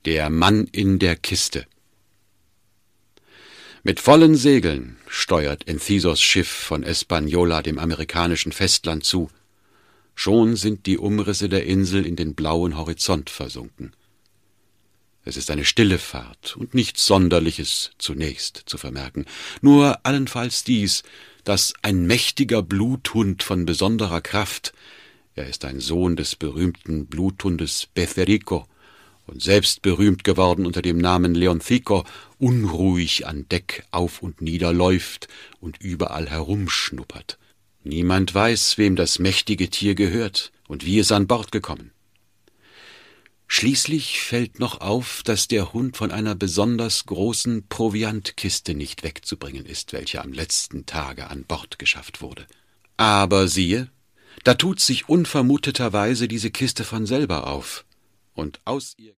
Der Mann in der Kiste. Mit vollen Segeln steuert Enthysos Schiff von Hispaniola dem amerikanischen Festland zu. Schon sind die Umrisse der Insel in den blauen Horizont versunken. Es ist eine stille Fahrt und nichts Sonderliches zunächst zu vermerken, nur allenfalls dies, dass ein mächtiger Bluthund von besonderer Kraft, er ist ein Sohn des berühmten Bluthundes Betherico und selbst berühmt geworden unter dem Namen Leonthico, unruhig an Deck auf und nieder läuft und überall herumschnuppert. Niemand weiß, wem das mächtige Tier gehört und wie es an Bord gekommen. Schließlich fällt noch auf, dass der Hund von einer besonders großen Proviantkiste nicht wegzubringen ist, welche am letzten Tage an Bord geschafft wurde. Aber siehe, da tut sich unvermuteterweise diese Kiste von selber auf, und aus ihr